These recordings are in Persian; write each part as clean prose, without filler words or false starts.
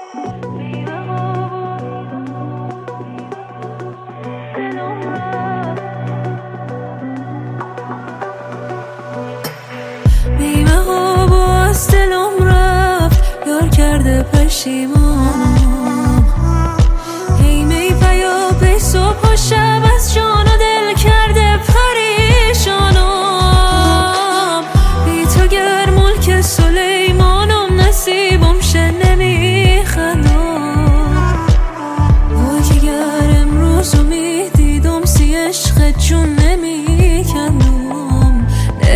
بیمه ها باز دلم رفت، یار کرده پشیمانم. هی می پیا پی صبح و شب از جان و دل کرده پریشانم. بی تو گر ملک سلیمانم، نصیبم شه نمیخندم. وای که گر امروزو میدیدم، سی عشق جون نمیکندم.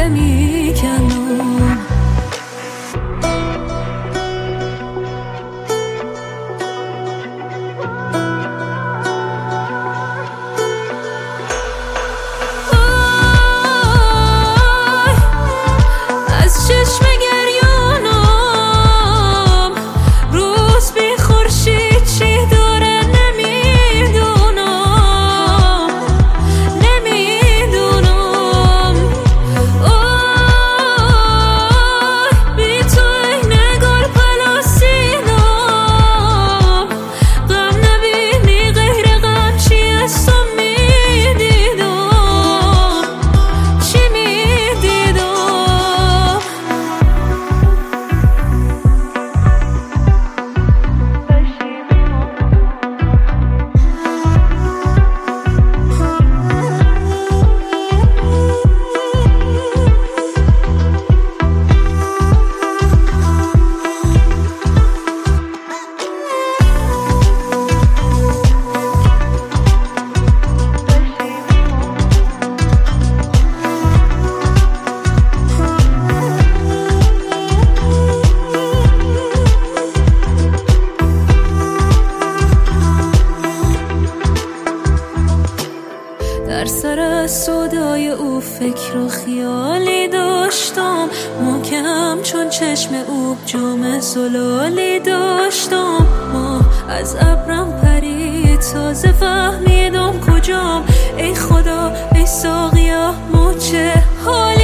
در سر از صدای او فکر و خیالی داشتم، محکم چون چشم او جام زلالی داشتم. ماه از ابرم پرید، تازه فهمیدم کجام. ای خدا ای ساقیا، ما چه حالی